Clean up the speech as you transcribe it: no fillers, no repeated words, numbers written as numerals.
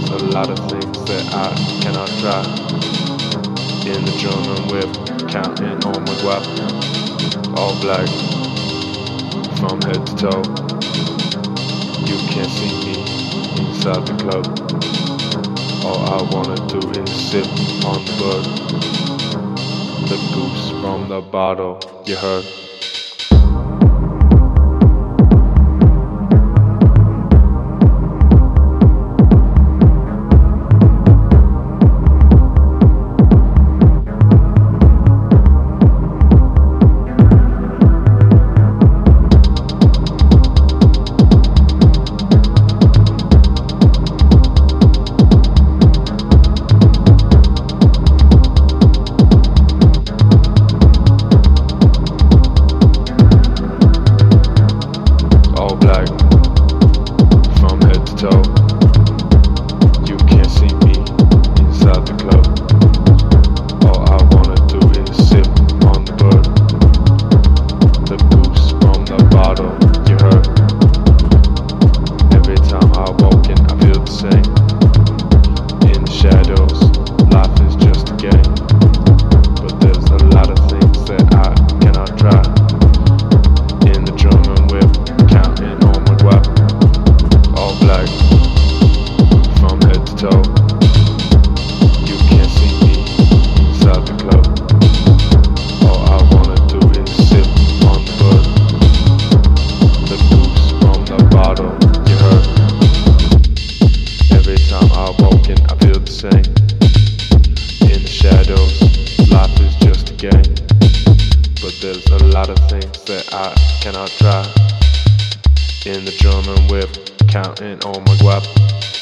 a lot of things that I cannot try. In the German whip, counting on my guap. All black, from head to toe. You can't see me inside the club. All I wanna do is sip on the bud. The goose from the bottle, you heard. You can't see me inside the club. All I wanna do is sip on the bud. The goose from the bottle, you heard. Every time I walk in, I feel the same. In the shadows, life is just a game. But there's a lot of things that I cannot try. In the German whip, counting on my guap. All black, from head to toe. You can't see me inside the club. All I wanna do is sip on the bud. The goose from the bottle, you heard. Every time I walk in, I feel the same. In the shadows, life is just a game. But there's a lot of things that I cannot try. In the German whip, counting on my guap.